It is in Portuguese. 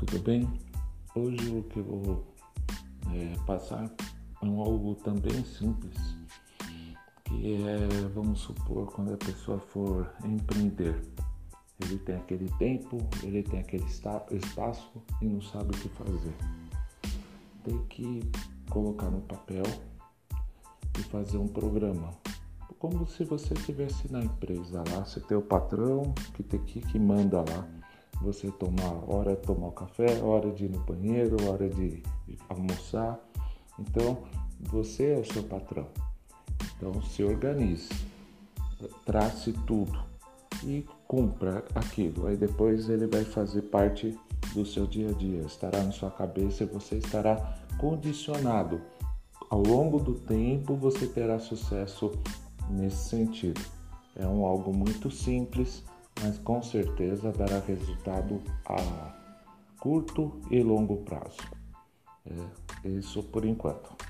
tudo bem? Hoje o que eu vou passar é algo também simples, que vamos supor, quando a pessoa for empreender. Ele tem aquele tempo, ele tem aquele espaço e não sabe o que fazer. Tem que colocar no papel e fazer um programa. Como se você estivesse na empresa lá, você tem o patrão que manda lá. Você hora de tomar o café, hora de ir no banheiro, hora de almoçar. Então, você é o seu patrão. Então, se organize, trace tudo e cumpra aquilo. Aí depois ele vai fazer parte do seu dia a dia, estará na sua cabeça e você estará condicionado. Ao longo do tempo, você terá sucesso nesse sentido. É algo muito simples, mas com certeza dará resultado a curto e longo prazo. É isso por enquanto.